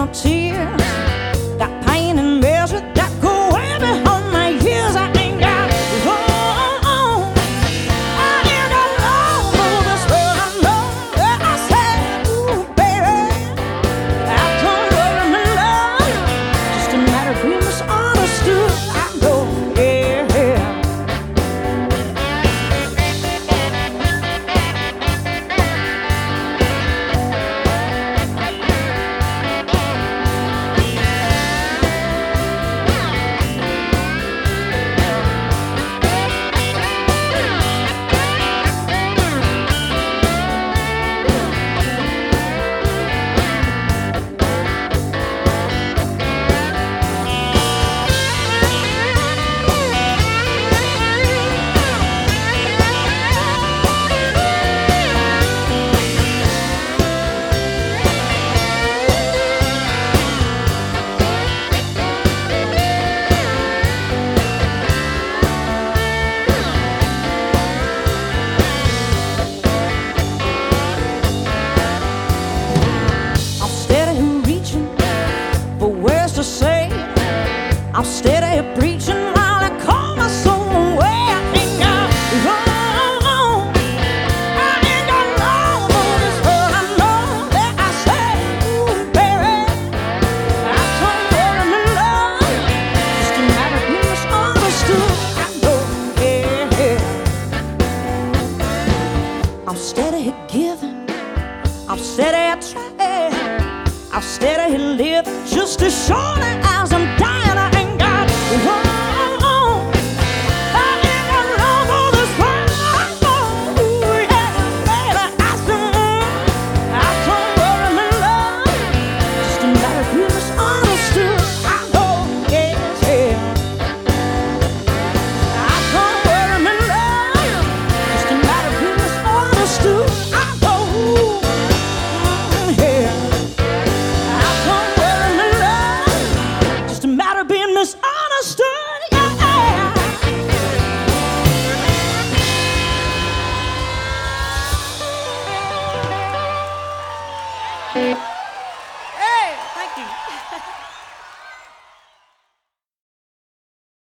no tears. Got pain and misery that go way behind my years. I ain't got long. I ain't got long for this world. I know that I said, ooh, baby, I don't worry, my love. Just a matter of being misunderstood. I know, yeah, yeah. To say I'm steady preaching while I call my soul away. I ain't got long. I ain't got long for this world. I know that I say, ooh, baby, I don't worry, my love. Just a matter of being misunderstood. I know, yeah, yeah. I'm steady giving. I'm steady trying. I'm steady living just as surely as I'm dying. I ain't got long. I ain't got long for this world. I know, yeah, baby, I said, I don't worry, my love. Just a matter of being misunderstood. I know, yes, yeah. I don't worry, my love. Just a matter of being misunderstood. I know, yeah. Misunderstood, yeah.